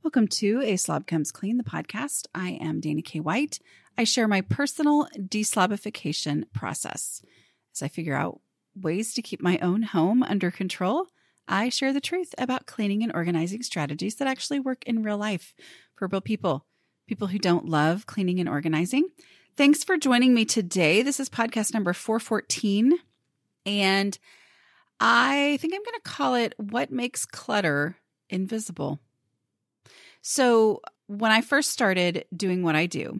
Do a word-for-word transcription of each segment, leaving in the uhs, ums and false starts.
Welcome to A Slob Comes Clean, the podcast. I am Dana K. White. I share my personal deslobification process. As I figure out ways to keep my own home under control, I share the truth about cleaning and organizing strategies that actually work in real life for real people, people who don't love cleaning and organizing. Thanks for joining me today. This is podcast number four fourteen, and I think I'm going to call it What Makes Clutter Invisible. So when I first started doing what I do,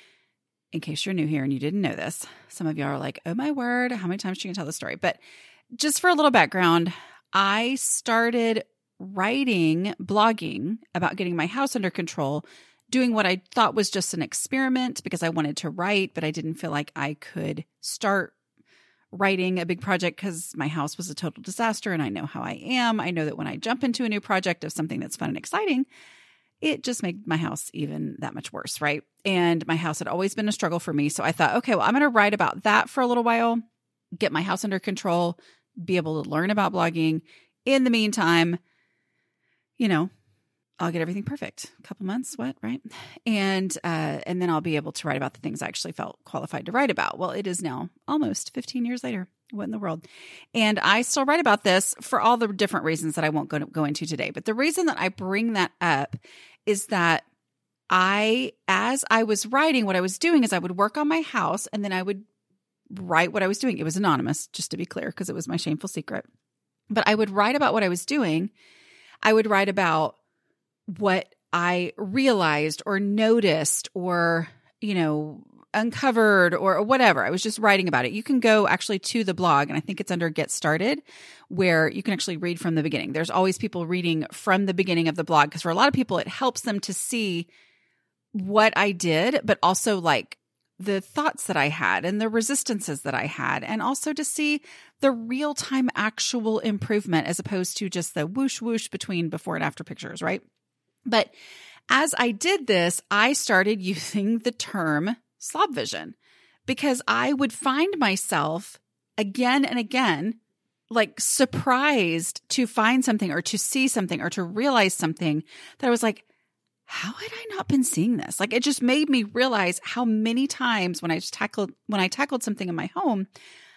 in case you're new here and you didn't know this, some of y'all are like, oh my word, how many times are you going to tell the story? But just for a little background, I started writing, blogging about getting my house under control, doing what I thought was just an experiment because I wanted to write, but I didn't feel like I could start writing a big project because my house was a total disaster and I know how I am. I know that when I jump into a new project of something that's fun and exciting, it just made my house even that much worse, right? And my house had always been a struggle for me. So I thought, okay, well, I'm going to write about that for a little while, get my house under control, be able to learn about blogging. In the meantime, you know, I'll get everything perfect. A couple months, what, right? And uh, and then I'll be able to write about the things I actually felt qualified to write about. Well, it is now almost fifteen years later. What in the world? And I still write about this for all the different reasons that I won't go, to, go into today. But the reason that I bring that up is that I, as I was writing, what I was doing is I would work on my house and then I would write what I was doing. It was anonymous, just to be clear, because it was my shameful secret. But I would write about what I was doing. I would write about what I realized or noticed or, you know, uncovered or whatever. I was just writing about it. You can go actually to the blog, and I think it's under Get Started, where you can actually read from the beginning. There's always people reading from the beginning of the blog because for a lot of people, it helps them to see what I did, but also like the thoughts that I had and the resistances that I had, and also to see the real-time actual improvement as opposed to just the whoosh whoosh between before and after pictures, right? But as I did this, I started using the term slob vision because I would find myself again and again, like surprised to find something or to see something or to realize something that I was like, how had I not been seeing this? Like, it just made me realize how many times when I just tackled, when I tackled something in my home,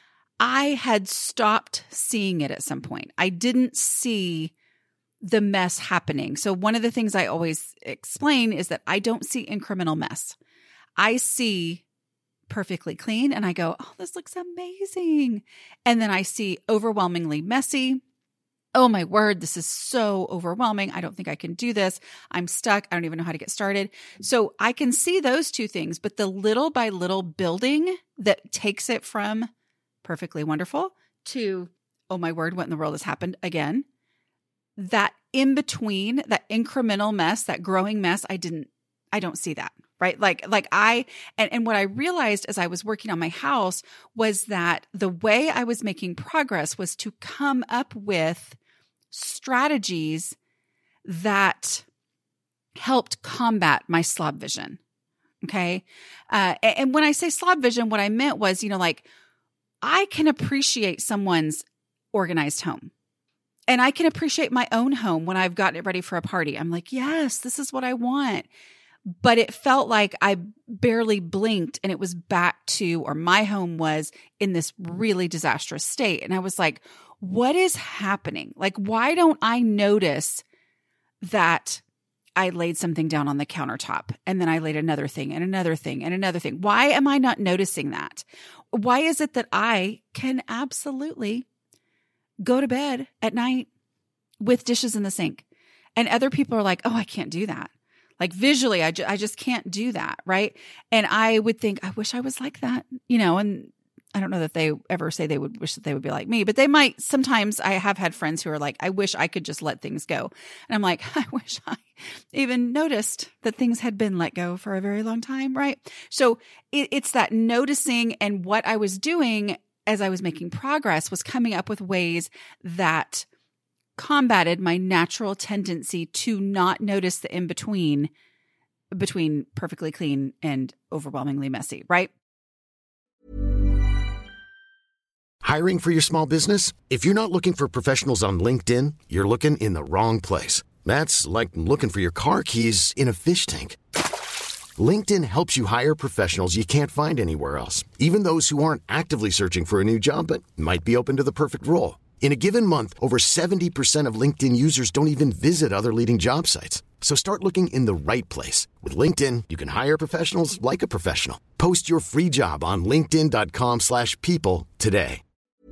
I had stopped seeing it at some point. I didn't see the mess happening. So one of the things I always explain is that I don't see incremental mess. I see perfectly clean and I go, oh, this looks amazing. And then I see overwhelmingly messy. Oh my word, this is so overwhelming. I don't think I can do this. I'm stuck. I don't even know how to get started. So I can see those two things, but the little by little building that takes it from perfectly wonderful to, oh my word, what in the world has happened again? That in between, that incremental mess, that growing mess, I didn't, I don't see that, right? Like, like I, and, and what I realized as I was working on my house was that the way I was making progress was to come up with strategies that helped combat my slob vision. Okay. Uh, and when I say slob vision, what I meant was, you know, like I can appreciate someone's organized home. And I can appreciate my own home when I've gotten it ready for a party. I'm like, yes, this is what I want. But it felt like I barely blinked and it was back to, or my home was in this really disastrous state. And I was like, what is happening? Like, why don't I notice that I laid something down on the countertop and then I laid another thing and another thing and another thing? Why am I not noticing that? Why is it that I can absolutely go to bed at night with dishes in the sink and other people are like, oh, I can't do that. Like visually, I, ju- I just can't do that, right? And I would think, I wish I was like that, you know, and I don't know that they ever say they would wish that they would be like me, but they might. Sometimes I have had friends who are like, I wish I could just let things go. And I'm like, I wish I even noticed that things had been let go for a very long time, right? So it, it's that noticing, and what I was doing as I was making progress was coming up with ways that combated my natural tendency to not notice the in-between between perfectly clean and overwhelmingly messy, right? Hiring for your small business? If you're not looking for professionals on LinkedIn, you're looking in the wrong place. That's like looking for your car keys in a fish tank. LinkedIn helps you hire professionals you can't find anywhere else, even those who aren't actively searching for a new job but might be open to the perfect role. In a given month, over seventy percent of LinkedIn users don't even visit other leading job sites. So start looking in the right place. With LinkedIn, you can hire professionals like a professional. Post your free job on linkedin.com slash people today.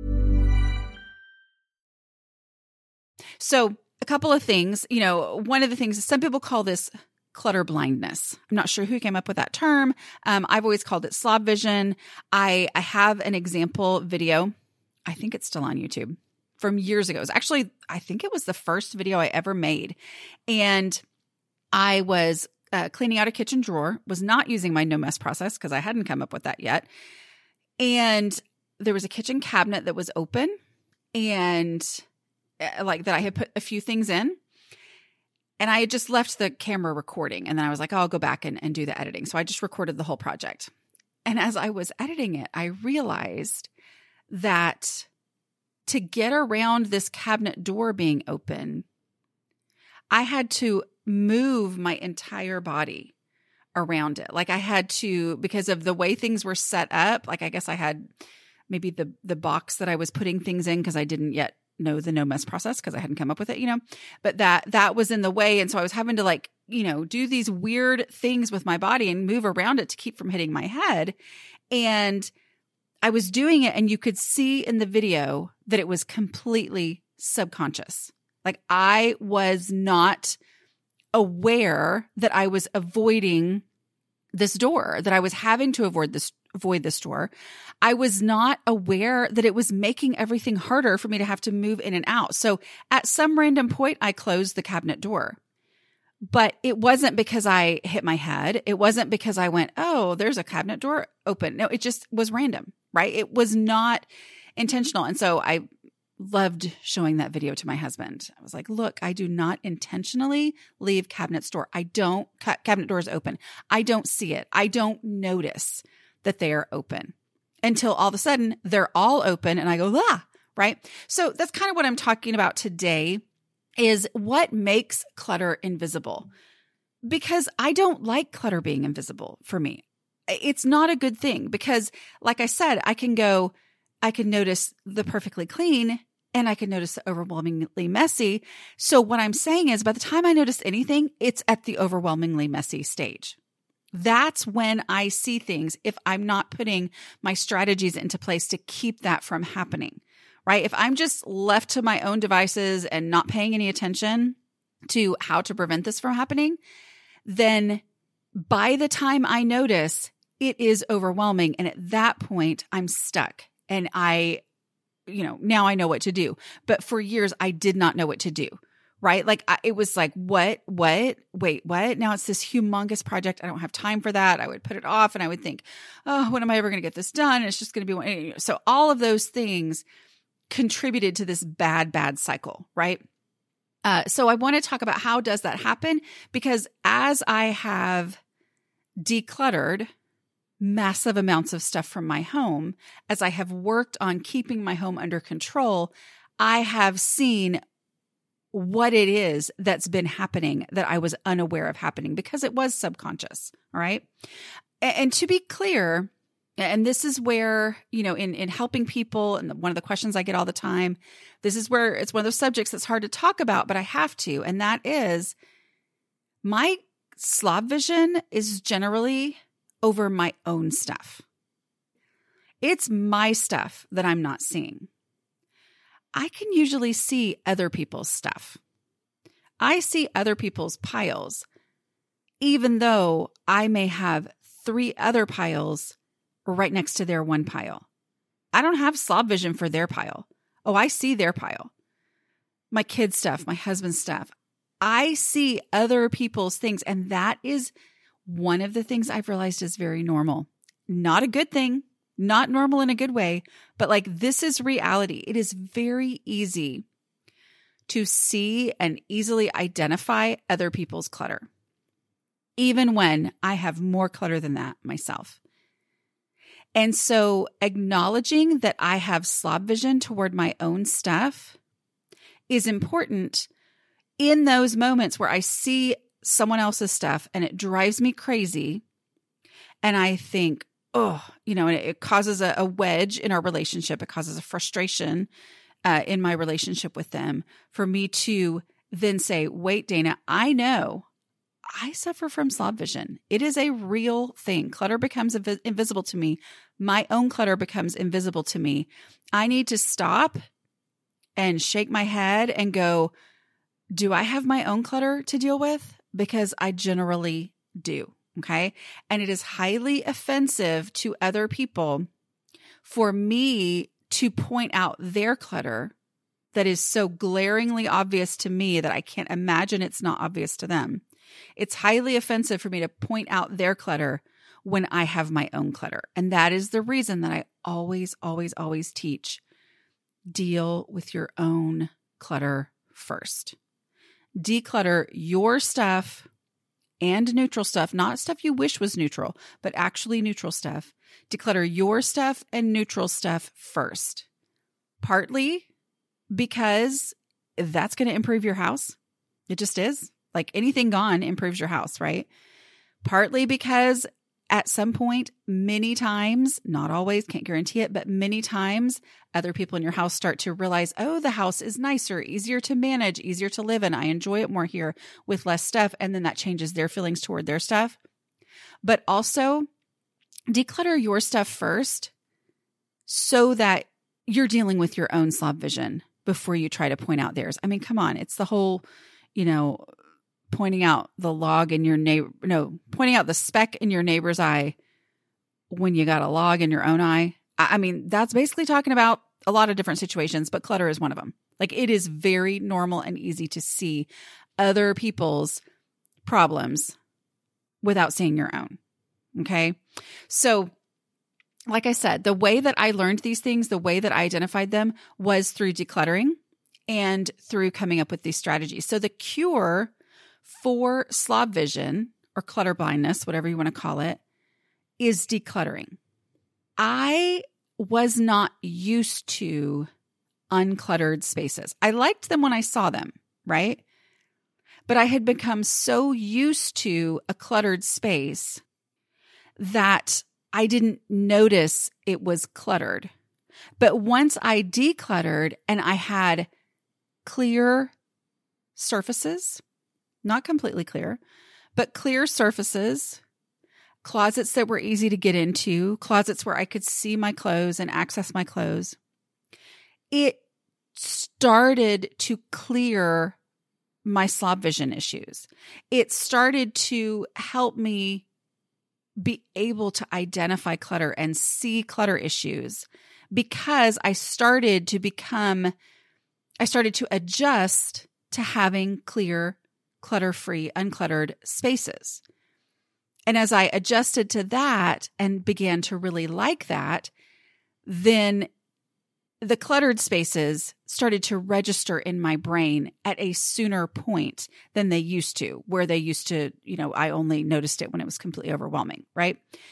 So a couple of things, you know, one of the things, some people call this clutter blindness. I'm not sure who came up with that term. Um, I've always called it slob vision. I, I have an example video. I think it's still on YouTube from years ago. It was actually, I think it was the first video I ever made. And I was uh, cleaning out a kitchen drawer, was not using my no mess process because I hadn't come up with that yet. And there was a kitchen cabinet that was open and uh, like that I had put a few things in. And I had just left the camera recording. And then I was like, oh, I'll go back and, and do the editing. So I just recorded the whole project. And as I was editing it, I realized that to get around this cabinet door being open, I had to move my entire body around it. Like I had to, because of the way things were set up, like I guess I had maybe the the box that I was putting things in because I didn't yet know the no mess process because I hadn't come up with it, you know, but that, that was in the way. And so I was having to like, you know, do these weird things with my body and move around it to keep from hitting my head. And I was doing it and you could see in the video that it was completely subconscious. Like I was not aware that I was avoiding this door, that I was having to avoid this avoid this door. I was not aware that it was making everything harder for me to have to move in and out. So at some random point, I closed the cabinet door. But it wasn't because I hit my head. It wasn't because I went, oh, there's a cabinet door open. No, it just was random, right? It was not intentional. And so I loved showing that video to my husband. I was like, look, I do not intentionally leave cabinets door. I don't cut cabinet doors open. I don't see it. I don't notice that they are open until all of a sudden they're all open and I go, ah, right? So that's kind of what I'm talking about today is what makes clutter invisible. Because I don't like clutter being invisible for me. It's not a good thing because like I said, I can go, I can notice the perfectly clean and I can notice the overwhelmingly messy. So what I'm saying is by the time I notice anything, it's at the overwhelmingly messy stage. That's when I see things if I'm not putting my strategies into place to keep that from happening, right? If I'm just left to my own devices and not paying any attention to how to prevent this from happening, then by the time I notice, it is overwhelming. And at that point, I'm stuck and I, you know, now I know what to do. But for years, I did not know what to do. Right? Like I, it was like, what, what, wait, what? Now it's this humongous project. I don't have time for that. I would put it off and I would think, oh, when am I ever going to get this done? It's just going to be one. So all of those things contributed to this bad, bad cycle. Right? Uh, so I want to talk about how does that happen? Because as I have decluttered massive amounts of stuff from my home, as I have worked on keeping my home under control, I have seen what it is that's been happening that I was unaware of happening because it was subconscious. All right. And to be clear, and this is where, you know, in, in helping people, and one of the questions I get all the time, this is where it's one of those subjects that's hard to talk about, but I have to. And that is my slob vision is generally over my own stuff. It's my stuff that I'm not seeing. I can usually see other people's stuff. I see other people's piles, even though I may have three other piles right next to their one pile. I don't have slob vision for their pile. Oh, I see their pile. My kids' stuff, my husband's stuff. I see other people's things, and that is one of the things I've realized is very normal. Not a good thing. Not normal in a good way, but like this is reality. It is very easy to see and easily identify other people's clutter, even when I have more clutter than that myself. And so acknowledging that I have slob vision toward my own stuff is important in those moments where I see someone else's stuff and it drives me crazy, and I think, oh, you know, and it, it causes a, a wedge in our relationship. It causes a frustration uh, in my relationship with them, for me to then say, wait, Dana, I know I suffer from slob vision. It is a real thing. Clutter becomes inv- invisible to me. My own clutter becomes invisible to me. I need to stop and shake my head and go, do I have my own clutter to deal with? Because I generally do. Okay. And it is highly offensive to other people for me to point out their clutter that is so glaringly obvious to me that I can't imagine it's not obvious to them. It's highly offensive for me to point out their clutter when I have my own clutter. And that is the reason that I always, always, always teach, deal with your own clutter first. Declutter your stuff and neutral stuff, not stuff you wish was neutral, but actually neutral stuff. Declutter your stuff and neutral stuff first. Partly because that's going to improve your house. It just is. Like anything gone improves your house, right? Partly because at some point, many times, not always, can't guarantee it, but many times other people in your house start to realize, oh, the house is nicer, easier to manage, easier to live in. I enjoy it more here with less stuff. And then that changes their feelings toward their stuff. But also declutter your stuff first so that you're dealing with your own slob vision before you try to point out theirs. I mean, come on. It's the whole, you know, pointing out the log in your neighbor, no, pointing out the speck in your neighbor's eye when you got a log in your own eye. I, I mean, that's basically talking about a lot of different situations, but clutter is one of them. Like, it is very normal and easy to see other people's problems without seeing your own. Okay. So like I said, the way that I learned these things, the way that I identified them was through decluttering and through coming up with these strategies. So the cure for slob vision or clutter blindness, whatever you want to call it, is decluttering. I was not used to uncluttered spaces. I liked them when I saw them, right? But I had become so used to a cluttered space that I didn't notice it was cluttered. But once I decluttered and I had clear surfaces, not completely clear, but clear surfaces, closets that were easy to get into, closets where I could see my clothes and access my clothes, it started to clear my slob vision issues. It started to help me be able to identify clutter and see clutter issues because I started to become, I started to adjust to having clear, clutter-free, uncluttered spaces. And as I adjusted to that and began to really like that, then the cluttered spaces started to register in my brain at a sooner point than they used to, where they used to, you know, I only noticed it when it was completely overwhelming, right?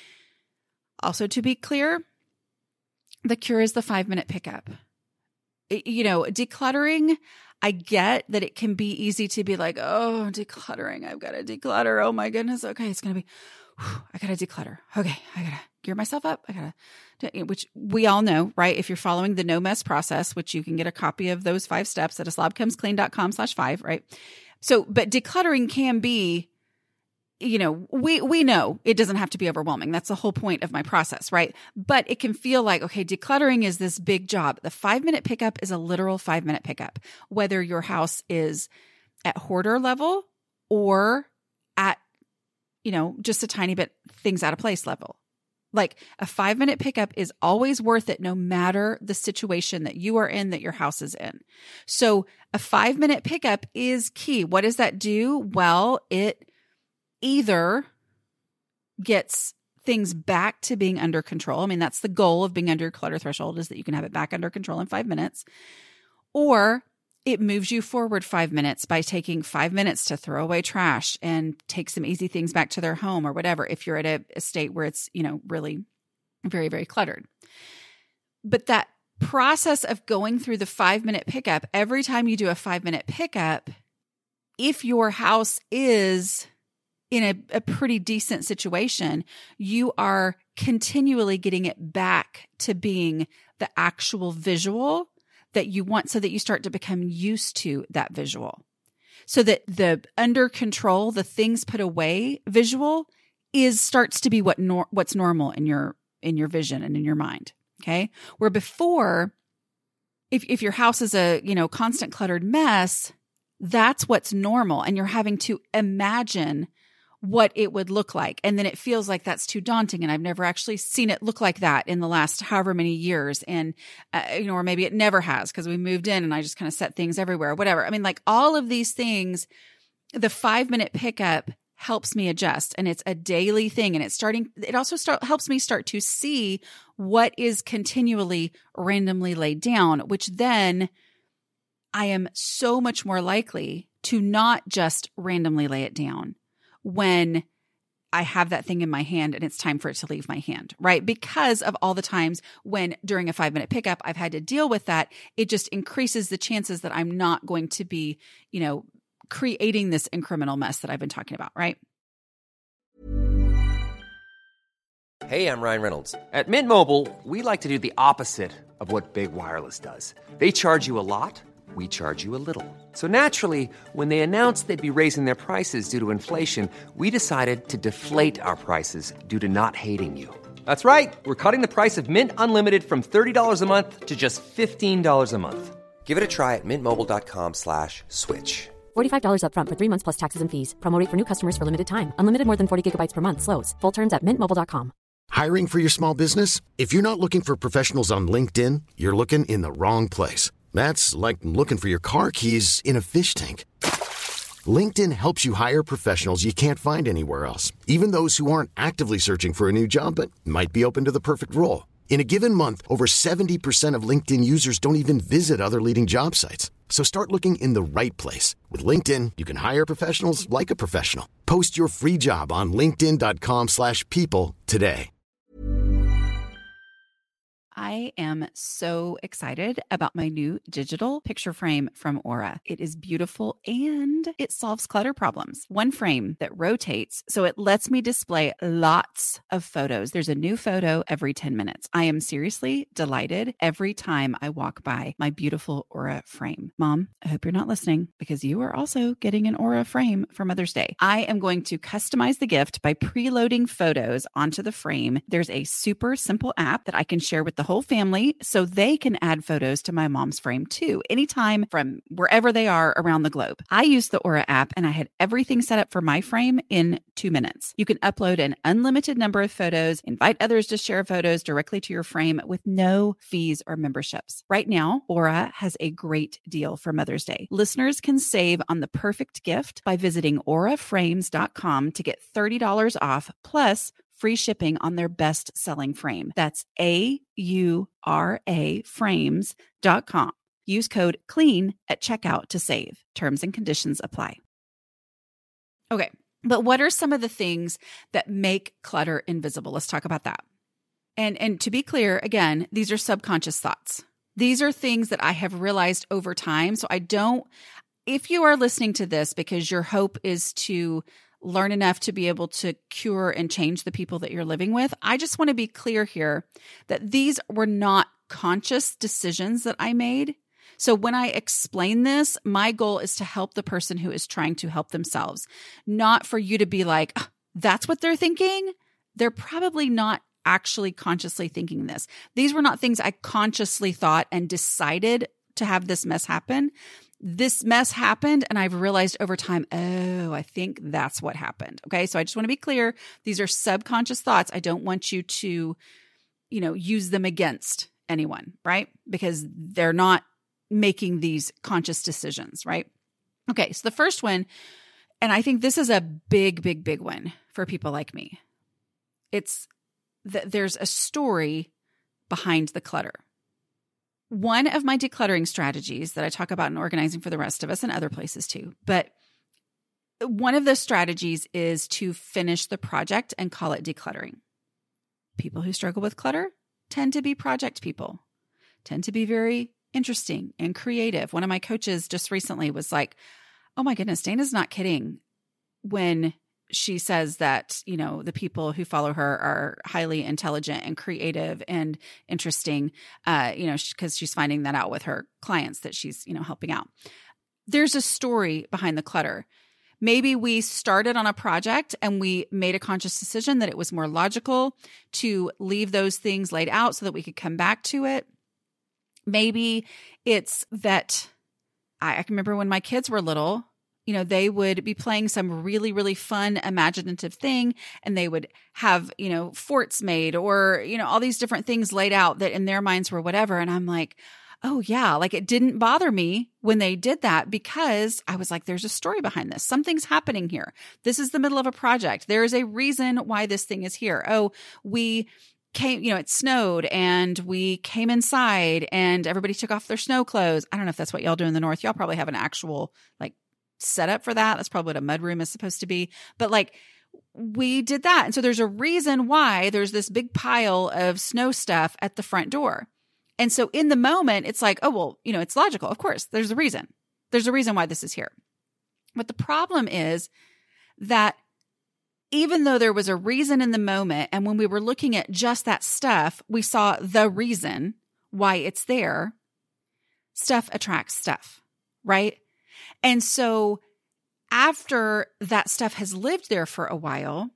Also, to be clear, the cure is the five-minute pickup. It, you know, decluttering, I get that it can be easy to be like, oh, decluttering, I've got to declutter. Oh my goodness. Okay, it's going to be, whew, I got to declutter. Okay, I got to gear myself up. I got to, which we all know, right? If you're following the no mess process, which you can get a copy of those five steps at a slobcomesclean.com slash five, right? So, but decluttering can be, you know, we, we know it doesn't have to be overwhelming. That's the whole point of my process, right? But it can feel like, okay, decluttering is this big job. The five minute pickup is a literal five minute pickup, whether your house is at hoarder level or at, you know, just a tiny bit things out of place level. Like a five minute pickup is always worth it no matter the situation that you are in, that your house is in. So a five minute pickup is key. What does that do? Well, it either gets things back to being under control. I mean, that's the goal of being under your clutter threshold, is that you can have it back under control in five minutes. Or it moves you forward five minutes by taking five minutes to throw away trash and take some easy things back to their home or whatever, if you're at a, a state where it's, you know, really very, very cluttered. But that process of going through the five minute pickup, every time you do a five minute pickup, if your house is in a, a pretty decent situation, you are continually getting it back to being the actual visual that you want, so that you start to become used to that visual. So that the under control, the things put away visual is starts to be what nor, what's normal in your in your vision and in your mind. Okay? Where before, if if your house is a, you know, constant cluttered mess, that's what's normal, and you're having to imagine what it would look like. And then it feels like that's too daunting. And I've never actually seen it look like that in the last however many years. And, uh, you know, or maybe it never has because we moved in and I just kind of set things everywhere, whatever. I mean, like all of these things, the five minute pickup helps me adjust, and it's a daily thing. And it's starting, it also start, helps me start to see what is continually randomly laid down, which then I am so much more likely to not just randomly lay it down when I have that thing in my hand and it's time for it to leave my hand, right? Because of all the times when during a five minute pickup, I've had to deal with that, it just increases the chances that I'm not going to be, you know, creating this incremental mess that I've been talking about, right? Hey, I'm Ryan Reynolds. At Mint Mobile, we like to do the opposite of what Big Wireless does. They charge you a lot. We charge you a little. So naturally, when they announced they'd be raising their prices due to inflation, we decided to deflate our prices due to not hating you. That's right. We're cutting the price of Mint Unlimited from thirty dollars a month to just fifteen dollars a month. Give it a try at mintmobile.com slash switch. forty-five dollars up front for three months plus taxes and fees. Promo rate for new customers for limited time. Unlimited more than forty gigabytes per month slows. Full terms at mint mobile dot com. Hiring for your small business? If you're not looking for professionals on LinkedIn, you're looking in the wrong place. That's like looking for your car keys in a fish tank. LinkedIn helps you hire professionals you can't find anywhere else, even those who aren't actively searching for a new job but might be open to the perfect role. In a given month, over seventy percent of LinkedIn users don't even visit other leading job sites. So start looking in the right place. With LinkedIn, you can hire professionals like a professional. Post your free job on linkedin.com slash people today. I am so excited about my new digital picture frame from Aura. It is beautiful and it solves clutter problems. One frame that rotates, so it lets me display lots of photos. There's a new photo every ten minutes. I am seriously delighted every time I walk by my beautiful Aura frame. Mom, I hope you're not listening because you are also getting an Aura frame for Mother's Day. I am going to customize the gift by preloading photos onto the frame. There's a super simple app that I can share with the whole family so they can add photos to my mom's frame too, anytime from wherever they are around the globe. I used the Aura app and I had everything set up for my frame in two minutes. You can upload an unlimited number of photos, invite others to share photos directly to your frame with no fees or memberships. Right now, Aura has a great deal for Mother's Day. Listeners can save on the perfect gift by visiting aura frames dot com to get thirty dollars off plus free shipping on their best-selling frame. That's A U R A frames dot com. Use code CLEAN at checkout to save. Terms and conditions apply. Okay, but what are some of the things that make clutter invisible? Let's talk about that. And, and to be clear, again, these are subconscious thoughts. These are things that I have realized over time. So I don't, if you are listening to this because your hope is to learn enough to be able to cure and change the people that you're living with, I just want to be clear here that these were not conscious decisions that I made. So when I explain this, my goal is to help the person who is trying to help themselves, not for you to be like, oh, that's what they're thinking. They're probably not actually consciously thinking this. These were not things I consciously thought and decided to have this mess happen. This mess happened and I've realized over time, oh, I think that's what happened. Okay. So I just want to be clear. These are subconscious thoughts. I don't want you to, you know, use them against anyone, right? Because they're not making these conscious decisions, right? Okay. So the first one, and I think this is a big, big, big one for people like me. It's that there's a story behind the clutter. One of my decluttering strategies that I talk about in Organizing for the Rest of Us and other places too, but one of the strategies is to finish the project and call it decluttering. People who struggle with clutter tend to be project people, tend to be very interesting and creative. One of my coaches just recently was like, Oh my goodness, Dana's not kidding when she says that, you know, the people who follow her are highly intelligent and creative and interesting, uh, you know, because she's finding that out with her clients that she's, you know, helping out. There's a story behind the clutter. Maybe we started on a project and we made a conscious decision that it was more logical to leave those things laid out so that we could come back to it. Maybe it's that I, I can remember when my kids were little, you know, they would be playing some really, really fun, imaginative thing, and they would have, you know, forts made or, you know, all these different things laid out that in their minds were whatever. And I'm like, oh yeah, like it didn't bother me when they did that because I was like, there's a story behind this. Something's happening here. This is the middle of a project. There is a reason why this thing is here. Oh, we came, you know, it snowed and we came inside and everybody took off their snow clothes. I don't know if that's what y'all do in the North. Y'all probably have an actual like setup for that. That's probably what a mudroom is supposed to be. But like we did that. And so there's a reason why there's this big pile of snow stuff at the front door. And so in the moment, it's like, oh, well, you know, it's logical. Of course, there's a reason. There's a reason why this is here. But the problem is that even though there was a reason in the moment, and when we were looking at just that stuff, we saw the reason why it's there, stuff attracts stuff, right? And so after that stuff has lived there for a while,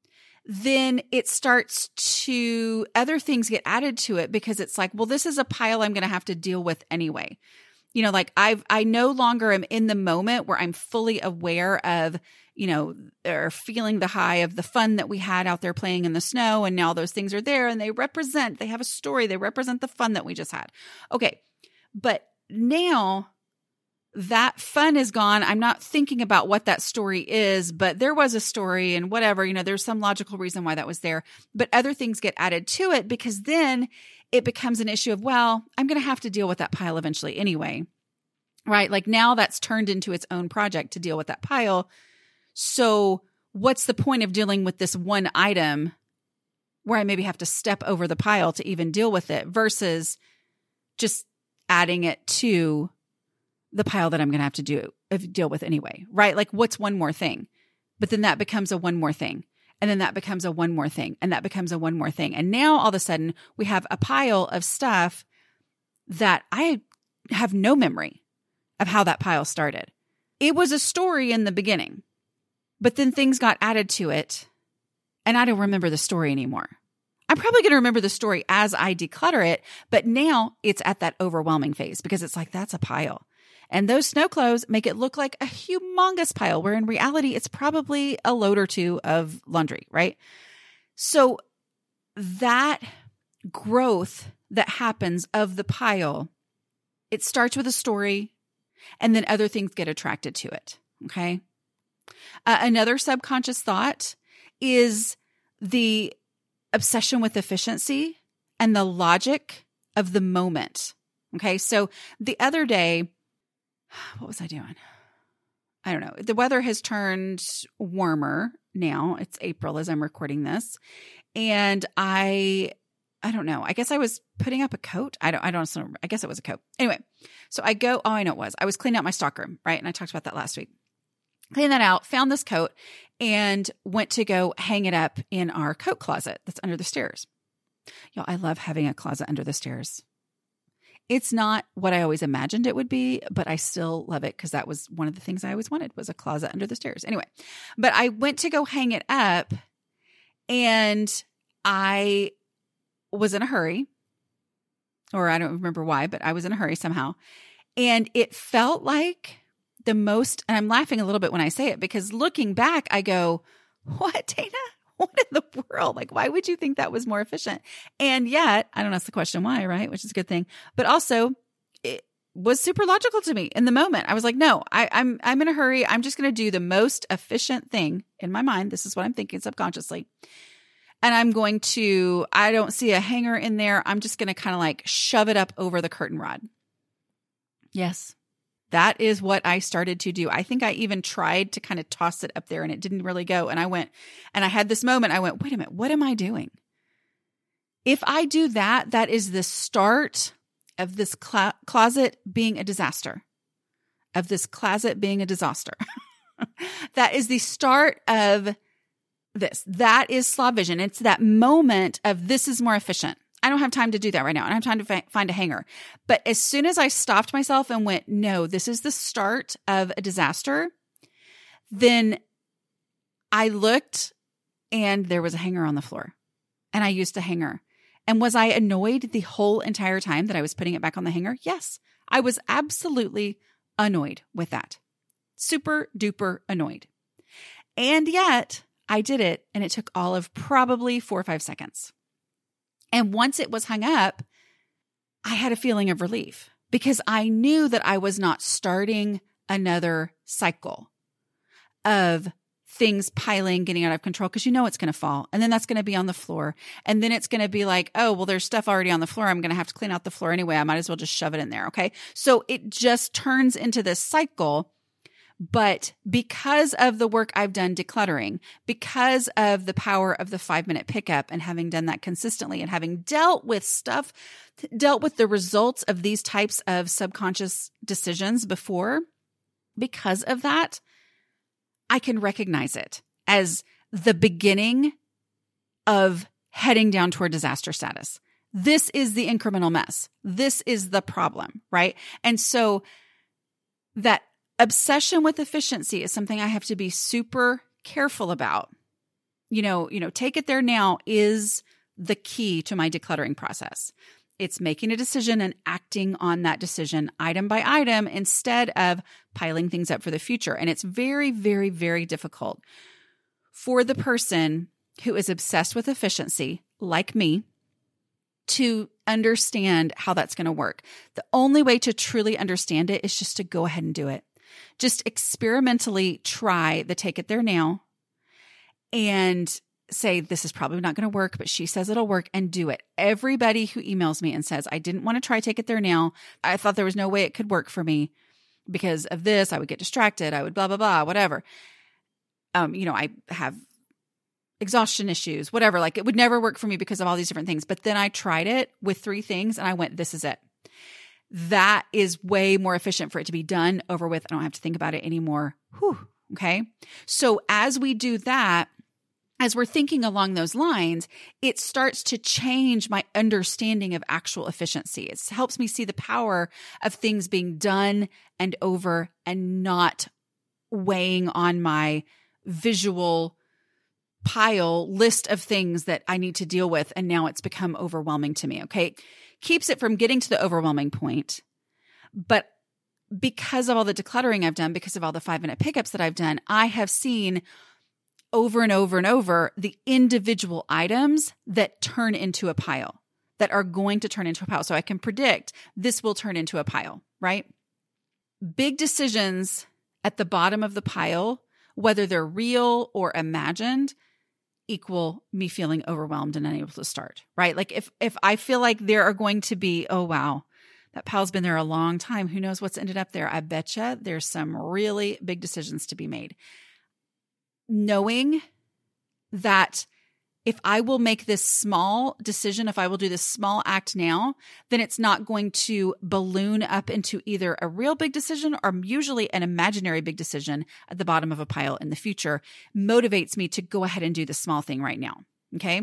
then it starts to, other things get added to it because it's like, well, this is a pile I'm going to have to deal with anyway. You know, like I've, I no longer am in the moment where I'm fully aware of, you know, or feeling the high of the fun that we had out there playing in the snow. And now those things are there and they represent, they have a story. They represent the fun that we just had. Okay. But now that fun is gone. I'm not thinking about what that story is, but there was a story and whatever, you know, there's some logical reason why that was there, but other things get added to it because then it becomes an issue of, well, I'm going to have to deal with that pile eventually anyway, right? Like now that's turned into its own project to deal with that pile. So what's the point of dealing with this one item where I maybe have to step over the pile to even deal with it versus just adding it to the pile that I'm going to have to do deal with anyway, right? Like what's one more thing? But then that becomes a one more thing. And then that becomes a one more thing. And that becomes a one more thing. And now all of a sudden we have a pile of stuff that I have no memory of how that pile started. It was a story in the beginning, but then things got added to it and I don't remember the story anymore. I'm probably going to remember the story as I declutter it, but now it's at that overwhelming phase because it's like, that's a pile. And those snow clothes make it look like a humongous pile, where in reality, it's probably a load or two of laundry, right? So that growth that happens of the pile, it starts with a story and then other things get attracted to it, okay? Uh, another subconscious thought is the obsession with efficiency and the logic of the moment, okay? So the other day, what was I doing? I don't know. The weather has turned warmer now. It's April as I'm recording this. And I, I don't know. I guess I was putting up a coat. I don't, I don't know. I guess it was a coat. Anyway, so I go, oh, I know it was. I was cleaning out my stockroom, right? And I talked about that last week. Cleaned that out, found this coat, and went to go hang it up in our coat closet that's under the stairs. Y'all, I love having a closet under the stairs. It's not what I always imagined it would be, but I still love it because that was one of the things I always wanted was a closet under the stairs. Anyway, but I went to go hang it up and I was in a hurry, or I don't remember why, but I was in a hurry somehow. And it felt like the most, and I'm laughing a little bit when I say it because looking back, I go, what, Dana? What in the world? Like, why would you think that was more efficient? And yet, I don't ask the question why, right? Which is a good thing. But also, it was super logical to me in the moment. I was like, no, I, I'm I'm in a hurry. I'm just going to do the most efficient thing in my mind. This is what I'm thinking subconsciously. And I'm going to, I don't see a hanger in there. I'm just going to kind of like shove it up over the curtain rod. Yes. That is what I started to do. I think I even tried to kind of toss it up there and it didn't really go. And I went, and I had this moment. I went, wait a minute, what am I doing? If I do that, that is the start of this cl- closet being a disaster, of this closet being a disaster. That is the start of this. That is slob vision. It's that moment of this is more efficient. I don't have time to do that right now. I don't have time to fi- find a hanger. But as soon as I stopped myself and went, no, this is the start of a disaster, then I looked and there was a hanger on the floor and I used a hanger. And was I annoyed the whole entire time that I was putting it back on the hanger? Yes, I was absolutely annoyed with that. Super duper annoyed. And yet I did it and it took all of probably four or five seconds. And once it was hung up, I had a feeling of relief because I knew that I was not starting another cycle of things piling, getting out of control, because you know it's going to fall. And then that's going to be on the floor. And then it's going to be like, oh, well, there's stuff already on the floor. I'm going to have to clean out the floor anyway. I might as well just shove it in there. Okay. So it just turns into this cycle. But because of the work I've done decluttering, because of the power of the five minute pickup and having done that consistently and having dealt with stuff, dealt with the results of these types of subconscious decisions before, because of that, I can recognize it as the beginning of heading down toward disaster status. This is the incremental mess. This is the problem, right? And so that obsession with efficiency is something I have to be super careful about. You know, you know, take it there now is the key to my decluttering process. It's making a decision and acting on that decision item by item instead of piling things up for the future. And it's very, very, very difficult for the person who is obsessed with efficiency, like me, to understand how that's going to work. The only way to truly understand it is just to go ahead and do it. Just experimentally try the take it there now and say, this is probably not going to work, but she says it'll work, and do it. Everybody who emails me and says, I didn't want to try take it there now. I thought there was no way it could work for me because of this. I would get distracted. I would blah, blah, blah, whatever. Um, you know, I have exhaustion issues, whatever. Like it would never work for me because of all these different things. But then I tried it with three things and I went, this is it. That is way more efficient for it to be done, over with. I don't have to think about it anymore. Whew. Okay. So as we do that, as we're thinking along those lines, it starts to change my understanding of actual efficiency. It helps me see the power of things being done and over and not weighing on my visual pile list of things that I need to deal with. And now it's become overwhelming to me. Okay. Keeps it from getting to the overwhelming point. But because of all the decluttering I've done, because of all the five minute pickups that I've done, I have seen over and over and over the individual items that turn into a pile, that are going to turn into a pile. So I can predict this will turn into a pile, right? Big decisions at the bottom of the pile, whether they're real or imagined, equal me feeling overwhelmed and unable to start, right? Like if if I feel like there are going to be, oh, wow, that pile's been there a long time. Who knows what's ended up there? I betcha there's some really big decisions to be made. Knowing that if I will make this small decision, if I will do this small act now, then it's not going to balloon up into either a real big decision or usually an imaginary big decision at the bottom of a pile in the future, motivates me to go ahead and do the small thing right now. Okay.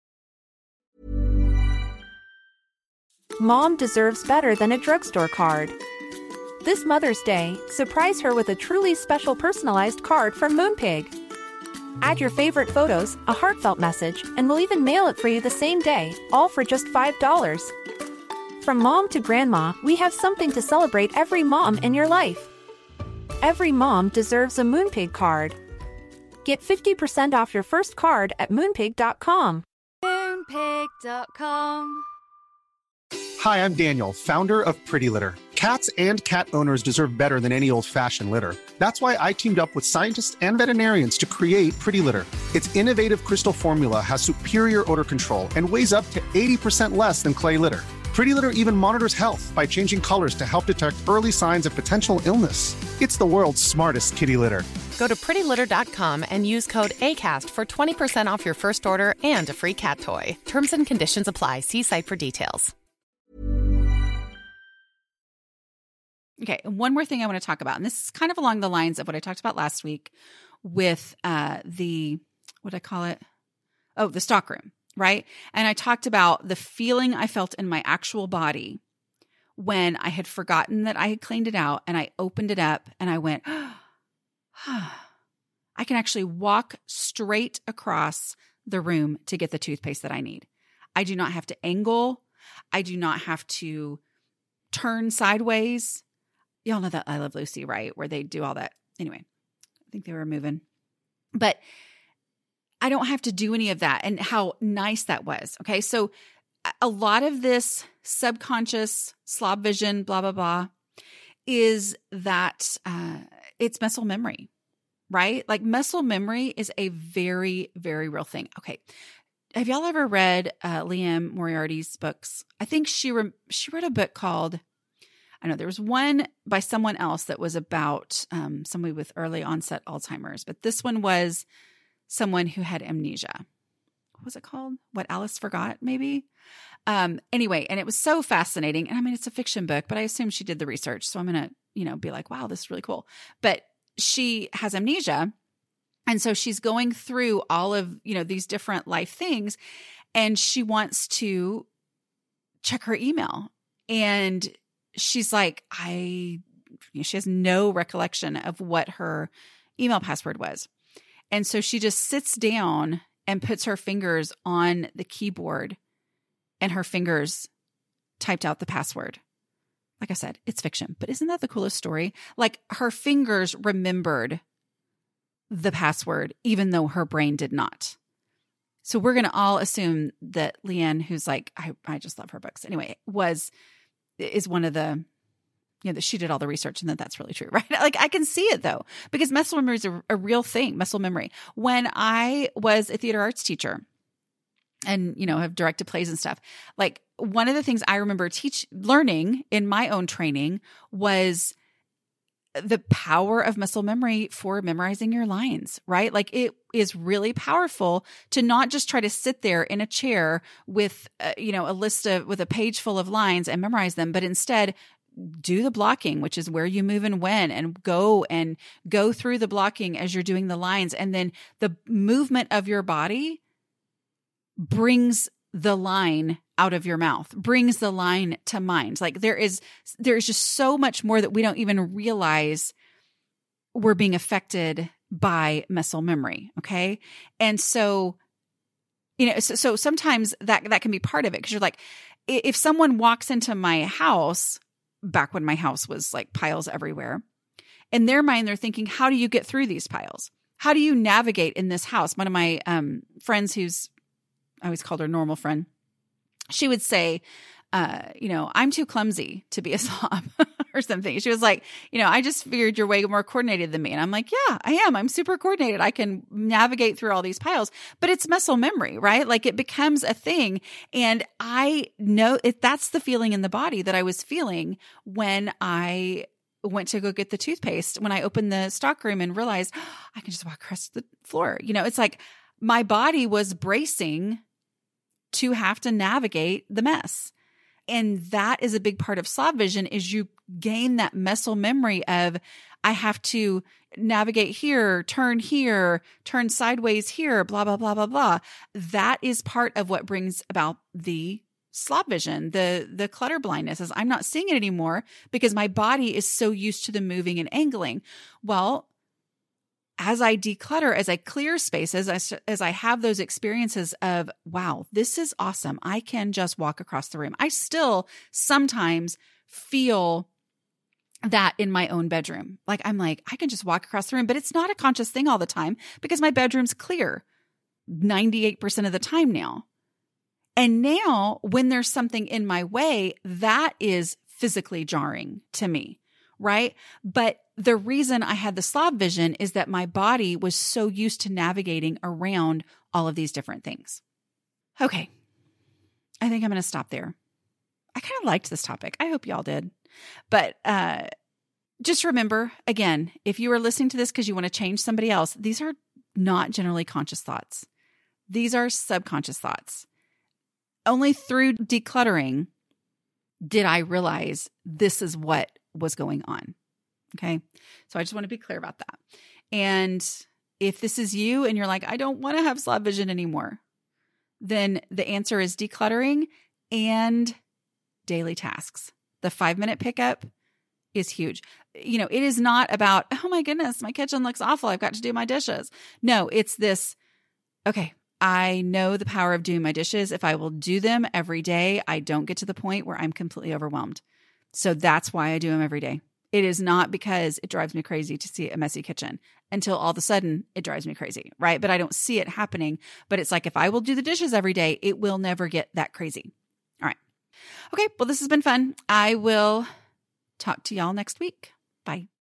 Mom deserves better than a drugstore card. This Mother's Day, surprise her with a truly special personalized card from Moonpig. Add your favorite photos, a heartfelt message, and we'll even mail it for you the same day, all for just five dollars. From mom to grandma, we have something to celebrate every mom in your life. Every mom deserves a Moonpig card. Get fifty percent off your first card at moonpig dot com. moonpig dot com. Hi, I'm Daniel, founder of Pretty Litter. Cats and cat owners deserve better than any old-fashioned litter. That's why I teamed up with scientists and veterinarians to create Pretty Litter. Its innovative crystal formula has superior odor control and weighs up to eighty percent less than clay litter. Pretty Litter even monitors health by changing colors to help detect early signs of potential illness. It's the world's smartest kitty litter. Go to pretty litter dot com and use code ACAST for twenty percent off your first order and a free cat toy. Terms and conditions apply. See site for details. Okay, one more thing I want to talk about, and this is kind of along the lines of what I talked about last week with uh, the, what did I call it? Oh, the stockroom, right? And I talked about the feeling I felt in my actual body when I had forgotten that I had cleaned it out and I opened it up and I went, oh, I can actually walk straight across the room to get the toothpaste that I need. I do not have to angle. I do not have to turn sideways. Y'all know that I Love Lucy, right? Where they do all that. Anyway, I think they were moving. But I don't have to do any of that, and how nice that was. Okay, so a lot of this subconscious slob vision, blah, blah, blah, is that uh, it's muscle memory, right? Like muscle memory is a very, very real thing. Okay, have y'all ever read uh, Liane Moriarty's books? I think she re- she wrote a book called, I know there was one by someone else that was about um, somebody with early onset Alzheimer's, but this one was someone who had amnesia. What was it called? What Alice Forgot, maybe? Um, anyway, and it was so fascinating. And I mean, it's a fiction book, but I assume she did the research. So I'm going to, you know, be like, wow, this is really cool. But she has amnesia. And so she's going through all of, you know, these different life things. And she wants to check her email. And she's like, I, you know, she has no recollection of what her email password was. And so she just sits down and puts her fingers on the keyboard, and her fingers typed out the password. Like I said, it's fiction, but isn't that the coolest story? Like her fingers remembered the password, even though her brain did not. So we're going to all assume that Liane, who's like, I, I just love her books. Anyway, was, is one of the, you know, that she did all the research and that that's really true, right? Like I can see it though, because muscle memory is a, a real thing, muscle memory. When I was a theater arts teacher and, you know, have directed plays and stuff, like one of the things I remember teach learning in my own training was the power of muscle memory for memorizing your lines, right? Like it is really powerful to not just try to sit there in a chair with, uh, you know, a list of, with a page full of lines and memorize them, but instead do the blocking, which is where you move and when, and go and go through the blocking as you're doing the lines. And then the movement of your body brings the line out of your mouth, brings the line to mind. Like there is, there is just so much more that we don't even realize we're being affected by muscle memory. Okay. And so, you know, so, so sometimes that, that can be part of it. Cause you're like, if someone walks into my house, back when my house was like piles everywhere, in their mind, they're thinking, how do you get through these piles? How do you navigate in this house? One of my um, friends who's, I always called her normal friend, she would say, uh, you know, I'm too clumsy to be a slob or something. She was like, you know, I just figured you're way more coordinated than me. And I'm like, yeah, I am. I'm super coordinated. I can navigate through all these piles, but it's muscle memory, right? Like it becomes a thing. And I know it, that's the feeling in the body that I was feeling when I went to go get the toothpaste, when I opened the stockroom and realized oh, I can just walk across the floor. You know, it's like my body was bracing to have to navigate the mess. And that is a big part of slob vision, is you gain that muscle memory of, I have to navigate here, turn here, turn sideways here, blah, blah, blah, blah, blah. That is part of what brings about the slob vision, the, the clutter blindness, is I'm not seeing it anymore because my body is so used to the moving and angling. Well, as I declutter, as I clear spaces, as, as I have those experiences of, wow, this is awesome. I can just walk across the room. I still sometimes feel that in my own bedroom. Like I'm like, I can just walk across the room, but it's not a conscious thing all the time because my bedroom's clear ninety-eight percent of the time now. And now when there's something in my way, that is physically jarring to me, right? But the reason I had the slob vision is that my body was so used to navigating around all of these different things. Okay. I think I'm going to stop there. I kind of liked this topic. I hope y'all did. But uh, just remember, again, if you are listening to this because you want to change somebody else, these are not generally conscious thoughts. These are subconscious thoughts. Only through decluttering did I realize this is what was going on. Okay. So I just want to be clear about that. And if this is you and you're like, I don't want to have slab vision anymore, then the answer is decluttering and daily tasks. The five minute pickup is huge. You know, it is not about, oh my goodness, my kitchen looks awful, I've got to do my dishes. No, it's this, okay, I know the power of doing my dishes. If I will do them every day, I don't get to the point where I'm completely overwhelmed. So that's why I do them every day. It is not because it drives me crazy to see a messy kitchen until all of a sudden it drives me crazy, right? But I don't see it happening. But it's like, if I will do the dishes every day, it will never get that crazy. All right. Okay. Well, this has been fun. I will talk to y'all next week. Bye.